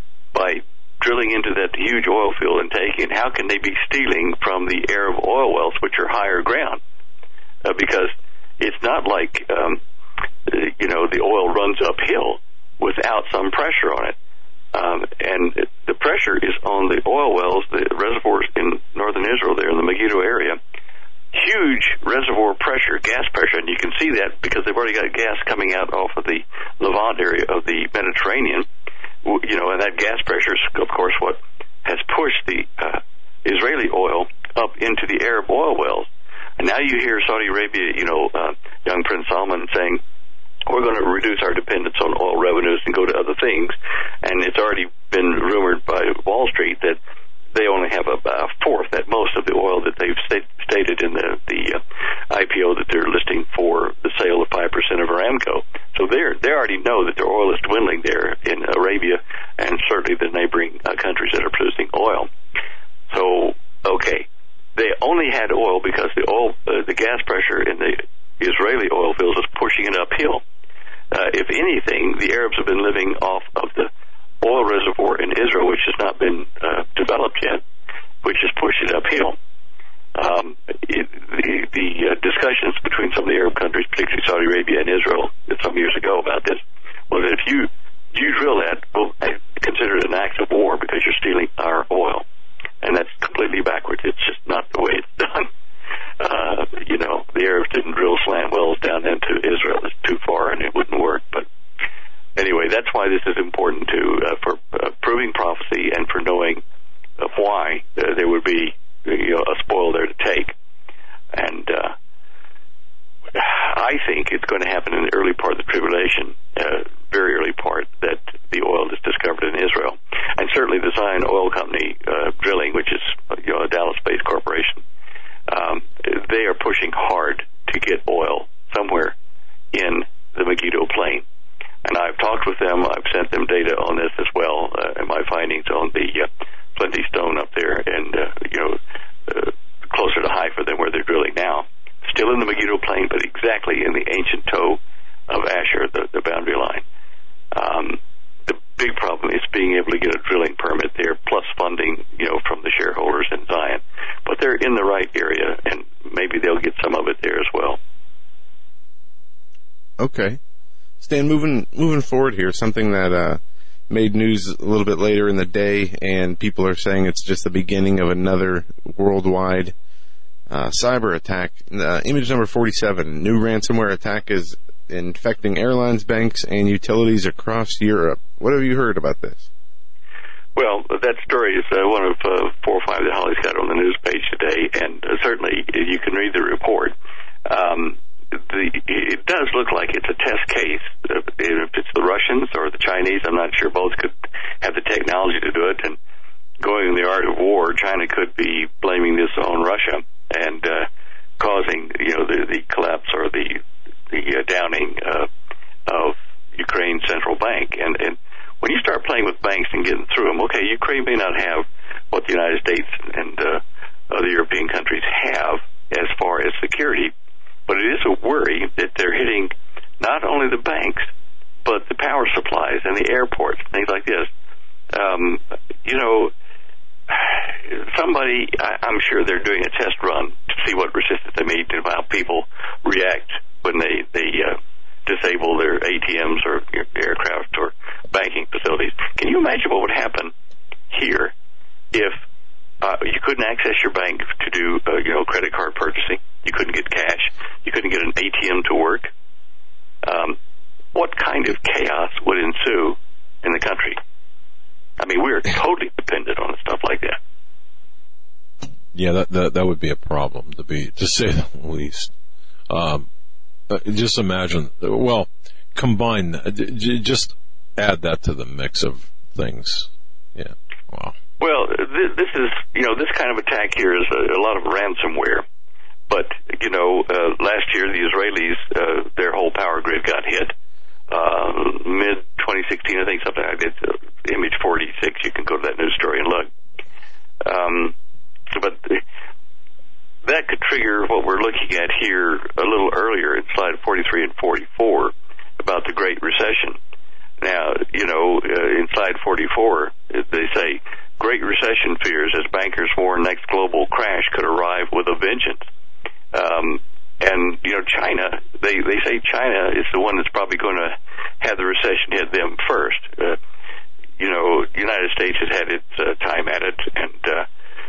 by drilling into that huge oil field and taking, how can they be stealing from the Arab oil wells, which are higher ground? Uh, because it's not like, um, you know, the oil runs uphill without some pressure on it. Um, and the pressure is on the oil wells, the reservoirs in northern Israel there in the Megiddo area. Huge reservoir pressure, gas pressure, and you can see that because they've already got gas coming out off of the Levant area of the Mediterranean. You know, and that gas pressure is, of course, what has pushed the uh, Israeli oil up into the Arab oil wells. And now you hear Saudi Arabia, you know, uh, young Prince Salman saying, we're going to reduce our dependence on oil revenues and go to other things. And it's already been rumored by Wall Street that they only have a, a fourth at most of the oil that they've st- stated in the, the uh, I P O that they're listing for the sale of five percent of Aramco. So they're, they already know that their oil is dwindling there in Arabia and certainly the neighboring uh, countries that are producing oil. So, okay, they only had oil because the oil, uh, the gas pressure in the Israeli oil fields is pushing it uphill. Uh, if anything, the Arabs have been living off of the oil reservoir in Israel, which has not been uh, developed yet, which has pushed it uphill. Um, it, the the uh, discussions between some of the Arab countries, particularly Saudi Arabia and Israel, some years ago about this, was that if you you drill that, well, consider it an act of war because you're stealing our oil, and that's completely backwards. It's just not the way it's done. Uh, you know, the Arabs didn't drill slant wells down into Israel. It's too far, and it wouldn't work. But anyway, that's why this is important to uh, for uh, proving prophecy and for knowing uh, why uh, there would be, you know, a spoil there to take. And uh, I think it's going to happen in the early part of the tribulation, uh, very early part, that the oil is discovered in Israel. And certainly the Zion Oil Company uh, drilling, which is, you know, a Dallas-based corporation, um, they are pushing hard to get oil somewhere in the Megiddo Plain. And I've talked with them. I've sent them data on this as well, uh, and my findings on the uh, Plenty Stone up there, and uh, you know, uh, closer to Haifa than where they're drilling now. Still in the Megiddo Plain, but exactly in the ancient toe of Asher, the, the boundary line. Um, the big problem is being able to get a drilling permit there, plus funding, you know, from the shareholders in Zion. But they're in the right area, and maybe they'll get some of it there as well. Okay. Stan, moving moving forward here, something that uh, made news a little bit later in the day, and people are saying it's just the beginning of another worldwide uh, cyber attack. Uh, image number forty-seven, new ransomware attack is infecting airlines, banks, and utilities across Europe. What have you heard about this? Well, that story is uh, one of uh, four or five that Holly's got on the news page today, and uh, certainly you can read the report. Um, the, it does look like it's a test case. Uh, if it's the Russians or the Chinese, I'm not sure. Both could have the technology to do it. And going in the art of war, China could be blaming this on Russia and uh, causing, you know, the, the collapse or the the uh, downing uh, of Ukraine's central bank. And, and when you start playing with banks and getting through them, okay, Ukraine may not have what the United States and uh, other European countries have as far as security, but it is a worry that they're hitting not only the banks, but the power supplies and the airports, things like this. Um, you know, somebody, I, I'm sure they're doing a test run to see what resistance they meet and how people react when they, they uh, disable their A T Ms or aircraft or banking facilities. Can you imagine what would happen here if uh, you couldn't access your bank to do, uh, you know, credit card purchasing. You couldn't get cash. You couldn't get an A T M to work. Um, what kind of chaos would ensue in the country? I mean, we're totally dependent on stuff like that. Yeah, that, that that would be a problem, to be to say the least. Um, just imagine. Well, combine. Just add that to the mix of things. Yeah. Wow. Well, th- this is you know this kind of attack here is a, a lot of ransomware. But you know, uh, last year the Israelis, uh, their whole power grid got hit. Uh, mid twenty sixteen, I think, something like that. Uh, image forty-six. You can go to that news story and look. Um, but that could trigger what we're looking at here a little earlier in slide forty-three and forty-four about the Great Recession. Now, you know, uh, in slide forty-four, they say Great Recession fears as bankers warn next global crash could arrive with a vengeance. Um, and, you know, China, they, they say China is the one that's probably going to have the recession hit them first. Uh, you know, the United States has had its uh, time at it, and uh,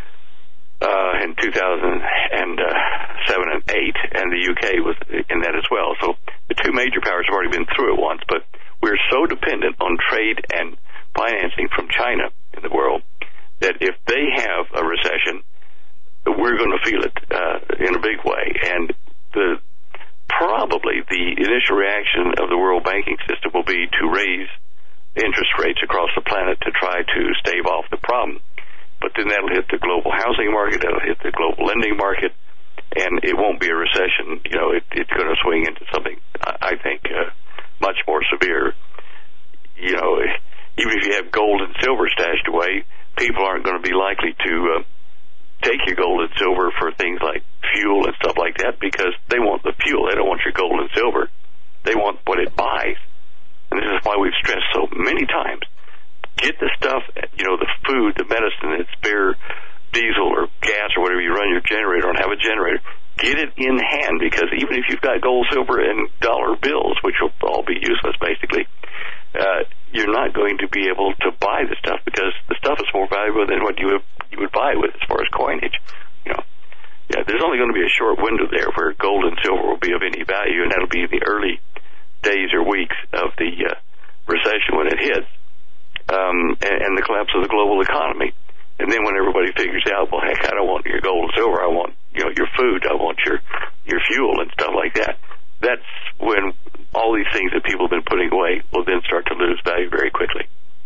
uh, in two thousand seven and eight, and the U K was in that as well. So the two major powers have already been through it once, but we're so dependent on trade and financing from China in the world that if they have a recession, we're going to feel it uh, in a big way. And the probably the initial reaction of the world banking system will be to raise interest rates across the planet to try to stave off the problem. But then that'll hit the global housing market, that'll hit the global lending market, and it won't be a recession. You know, it, it's going to swing into something, I think, uh, much more severe. You know, even if you have gold and silver stashed away, people aren't going to be likely to uh, take your gold and silver for things like fuel and stuff like that, because they want the fuel. They don't want your gold and silver. They want what it buys. And this is why we've stressed so many times, get the stuff, you know, the food, the medicine, the spare diesel or gas or whatever you run your generator on, have a generator. Get it in hand, because even if you've got gold, silver, and dollar bills, which will all be useless basically, uh, you're not going to be able to buy the stuff, because the stuff is more valuable than what you would, you would buy with as far as coinage. You know, yeah, there's only going to be a short window there where gold and silver will be of any value, and that'll be in the early days or weeks of the uh, recession when it hits, um, and, and the collapse of the global economy. And then when everybody figures out, well, heck, I don't want your gold and silver, I want, you know, your food, I want your your fuel and stuff like that. That's when all these things that people have been putting away will then start to lose value very quickly.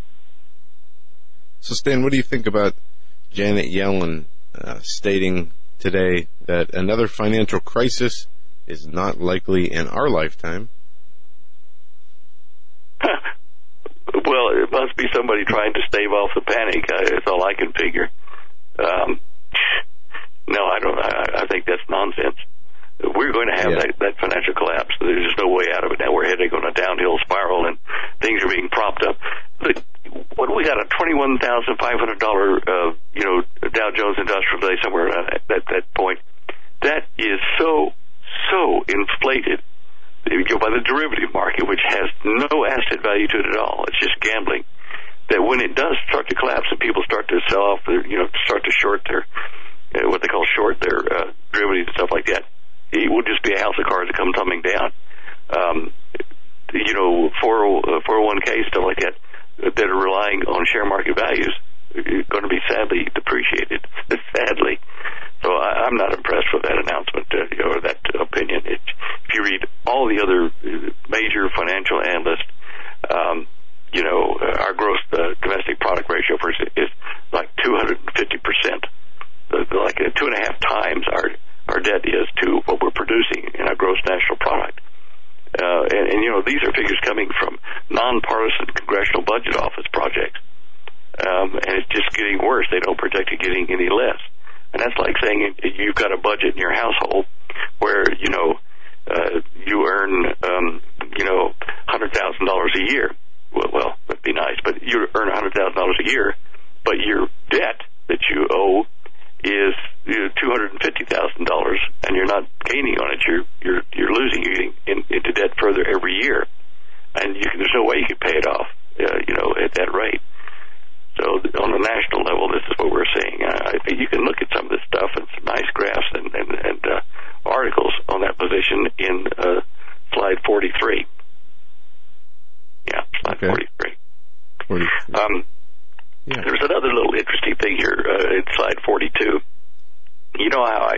So, Stan, what do you think about Janet Yellen uh, stating today that another financial crisis is not likely in our lifetime? Well, it must be somebody trying to stave off the panic. Uh, that's all I can figure. Um, no, I don't. I, I think that's nonsense. We're going to have yeah. that, that financial collapse. There's just no way out of it now. We're heading on a downhill spiral, and things are being propped up. But what do we got? A twenty-one thousand five hundred dollars, uh, you know, Dow Jones Industrial Day somewhere at that, that point. That is so so inflated. You go by the derivative market, which has no asset value to it at all. It's just gambling. That when it does start to collapse and people start to sell off, their, you know, start to short their, uh, what they call short their uh, derivatives and stuff like that, it will just be a house of cards that come tumbling down. Um, you know, four oh one k, stuff like that, that are relying on share market values, are going to be sadly depreciated. Sadly. So I, I'm not impressed with that announcement, uh, you know, or that opinion. It, if you read all the other major financial analysts, um, you know, uh, our gross uh, domestic product ratio for is like two hundred fifty percent, uh, like uh, two and a half times our our debt is to what we're producing in our gross national product. Uh, and, and, you know, these are figures coming from nonpartisan Congressional Budget Office projects. Um, and it's just getting worse. They don't project it getting any less. And that's like saying you've got a budget in your household where, you know, uh, you earn, um, you know, one hundred thousand dollars a year. Well, well, that'd be nice, but you earn one hundred thousand dollars a year, but your debt that you owe is you know, two hundred fifty thousand dollars, and you're not gaining on it. You're you're you're losing. You're getting in, into debt further every year, and you can, there's no way you can pay it off, uh, you know, at that rate. So on a national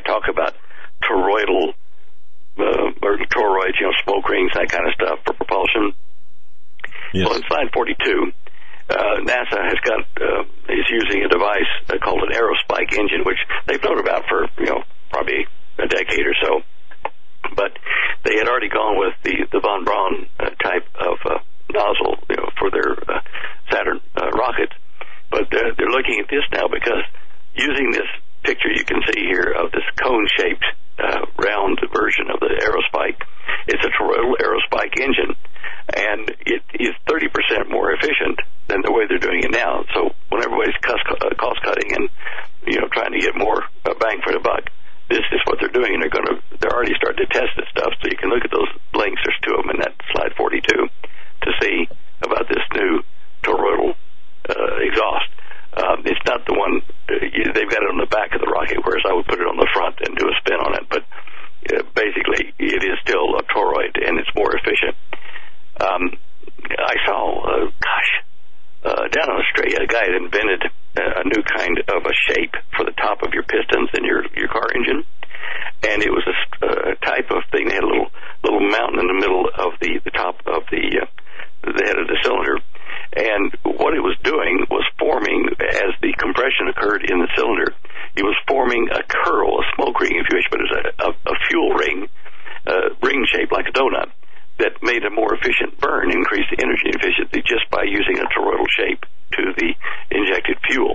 talk about toroidal, uh, or toroids, you know, smoke rings, that kind of stuff for propulsion. Yes. Well, in slide forty-two, uh, NASA has got, uh, is using a device uh, called an aerospike engine, which they've known about for, you know, probably a decade or so. But they had already gone with the, the von Braun uh, type of uh, nozzle, you know, for their uh, Saturn uh, rockets. But they're, they're looking at this now because using this picture you can see here of this cone-shaped uh, round version of the aerospike, it's a toroidal aerospike engine, and it is thirty percent more efficient than the way they're doing it now. So when everybody's cost, uh, cost-cutting and, you know, trying to get more uh, bang for the buck, this is what they're doing, and they're going to, they're already starting to test this stuff. So you can look at those links. There's two of them in that slide forty-two to see about this new toroidal uh, exhaust. Um, it's not the one, uh, you, they've got it on the back of the rocket, whereas I would put it on the front and do a spin on it. But uh, basically, it is still a toroid, and it's more efficient. Um, I saw, uh, gosh, uh, down in Australia, a guy had invented a new kind of a shape for the top of your pistons in your, your car engine. And it was a, a type of thing. They had a little little mountain in the middle of the, the top of the, uh, the head of the cylinder. And what it was doing was forming, as the compression occurred in the cylinder, it was forming a curl, a smoke ring, if you wish, but it was a, a, a fuel ring, uh, ring shaped like a donut, that made a more efficient burn, increased the energy efficiency just by using a toroidal shape to the injected fuel.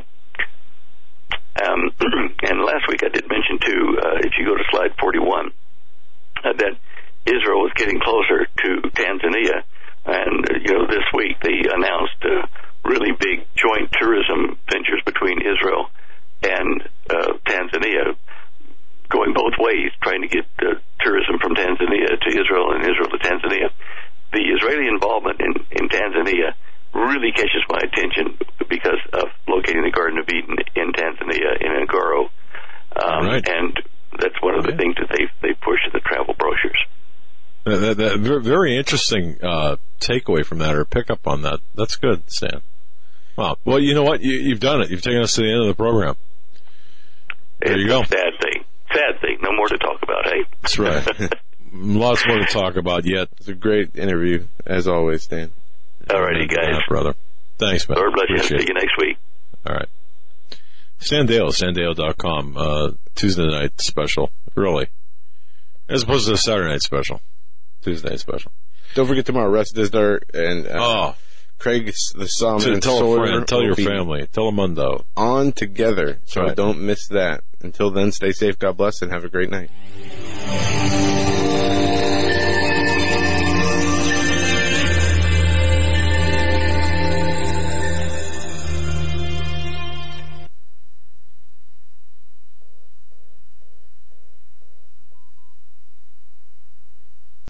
Um, and last week I did mention, too, uh, if you go to slide forty-one, uh, that Israel is getting closer to Tanzania. And, uh, you know, this week they announced uh, really big joint tourism ventures between Israel and uh, Tanzania, going both ways, trying to get uh, tourism from Tanzania to Israel and Israel to Tanzania. The Israeli involvement in, in Tanzania really catches my attention because of locating the Garden of Eden in Tanzania, in Ngoro. Um, right. And that's one of the yeah. things that they they push in the travel brochures. That, that, that, very interesting uh, takeaway from that, or pick up on that. That's good, Stan. Wow. Well, you know what? You, you've done it. You've taken us to the end of the program. There it's you go. A sad thing. Sad thing. No more to talk about, hey? That's right. Lots more to talk about yet. It's a great interview, as always, Stan. All righty, guys. Yeah, brother. Thanks, man. Lord bless you. Appreciate See you next week. All right. Stan Deyo, stan deyo dot com. Uh, Tuesday night special. Really. As opposed to the Saturday night special. Tuesday night special. Don't forget tomorrow, Russ Dizdar and uh, oh. Craig the Sawman. Tell a friend. Tell your family. Tell a mundo. On together. So right. Don't miss that. Until then, stay safe, God bless, and have a great night.